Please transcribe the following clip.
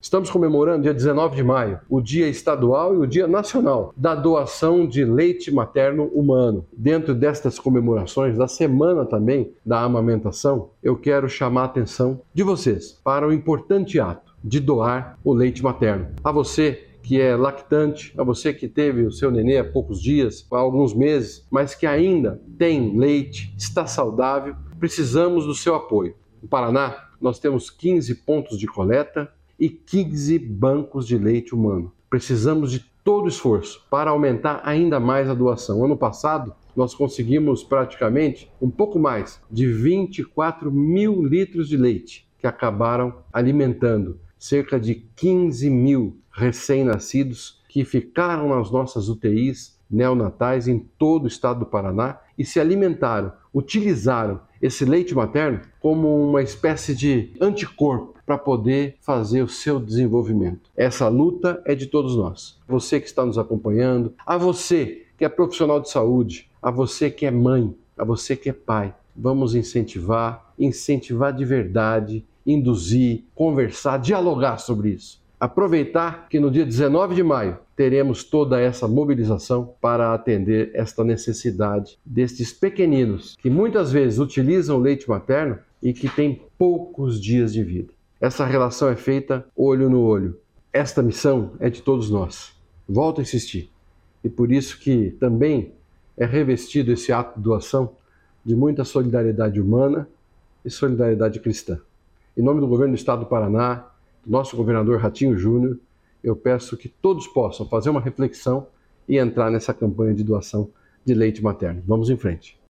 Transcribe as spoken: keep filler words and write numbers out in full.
Estamos comemorando dia dezenove de maio, o Dia Estadual e o Dia Nacional da doação de leite materno humano. Dentro destas comemorações, da semana também da amamentação, eu quero chamar a atenção de vocês para o importante ato de doar o leite materno. A você que é lactante, a você que teve o seu nenê há poucos dias, há alguns meses, mas que ainda tem leite, está saudável, precisamos do seu apoio. No Paraná, nós temos quinze pontos de coleta e quinze bancos de leite humano. Precisamos de todo o esforço para aumentar ainda mais a doação. Ano passado, nós conseguimos praticamente um pouco mais de vinte e quatro mil litros de leite, que acabaram alimentando cerca de quinze mil recém-nascidos que ficaram nas nossas U T Is neonatais em todo o estado do Paraná e se alimentaram, utilizaram esse leite materno como uma espécie de anticorpo para poder fazer o seu desenvolvimento. Essa luta é de todos nós. Você que está nos acompanhando, a você que é profissional de saúde, a você que é mãe, a você que é pai. Vamos incentivar, incentivar de verdade, induzir, conversar, dialogar sobre isso. Aproveitar que no dia dezenove de maio teremos toda essa mobilização para atender esta necessidade destes pequeninos que muitas vezes utilizam o leite materno e que têm poucos dias de vida. Essa relação é feita olho no olho. Esta missão é de todos nós. Volto a insistir. E por isso que também é revestido esse ato de doação de muita solidariedade humana e solidariedade cristã. Em nome do governo do estado do Paraná, do nosso governador Ratinho Júnior, eu peço que todos possam fazer uma reflexão e entrar nessa campanha de doação de leite materno. Vamos em frente.